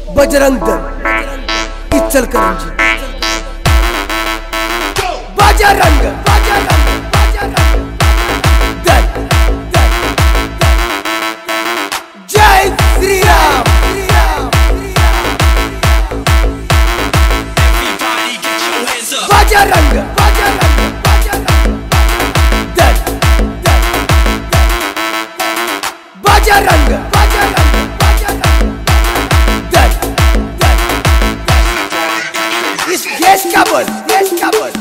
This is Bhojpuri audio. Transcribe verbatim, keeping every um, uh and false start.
बजरंग दल इचलकरंजी। बजरंग बजरंग बजरंग दल दल जय श्री राम। बजरंग बजरंग बजरंग दल दल बजरंग बजरंग बजरंग दल दल इस देश का बल, देश का बल।